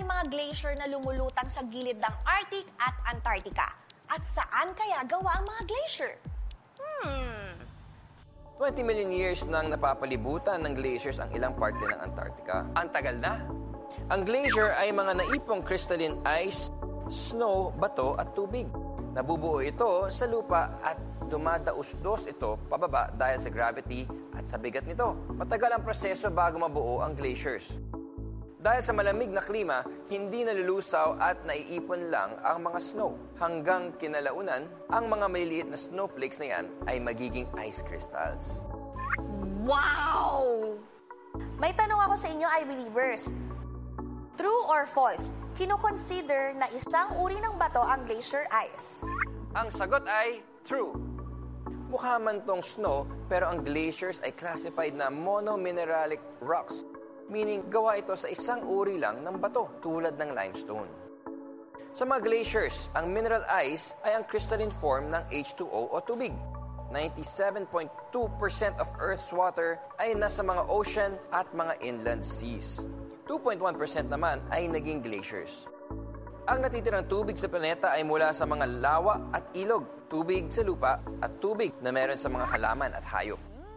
may mga glacier na lumulutang sa gilid ng Arctic at Antarctica? At saan kaya gawa ang mga glacier? 20 million years nang napapalibutan ng glaciers ang ilang parte ng Antarctica. Ang tagal na. Ang glacier ay mga naipong crystalline ice, snow, bato at tubig. Nabubuo ito sa lupa at dumadausdos ito pababa dahil sa gravity at sa bigat nito. Matagal ang proseso bago mabuo ang glaciers. Dahil sa malamig na klima, hindi nalulusaw at naiipon lang ang mga snow. Hanggang kinalaunan, ang mga maliliit na snowflakes na yan ay magiging ice crystals. Wow! May tanong ako sa inyo, I-Believers. True or false, kino-consider na isang uri ng bato ang glacier ice? Ang sagot ay true. Mukha man tong snow, pero ang glaciers ay classified na monomineralic rocks, meaning gawa ito sa isang uri lang ng bato, tulad ng limestone. Sa mga glaciers, ang mineral ice ay ang crystalline form ng H2O o tubig. 97.2% of Earth's water ay nasa mga ocean at mga inland seas. 2.1% naman ay naging glaciers. Ang natitirang tubig sa planeta ay mula sa mga lawa at ilog, tubig sa lupa at tubig na meron sa mga halaman at hayop.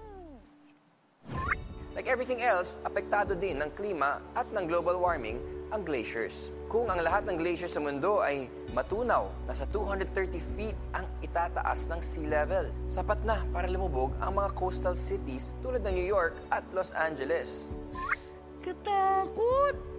Like everything else, apektado din ng klima at ng global warming ang glaciers. Kung ang lahat ng glaciers sa mundo ay matunaw, nasa 230 feet ang itataas ng sea level. Sapat na para lumubog ang mga coastal cities tulad ng New York at Los Angeles. Katakot!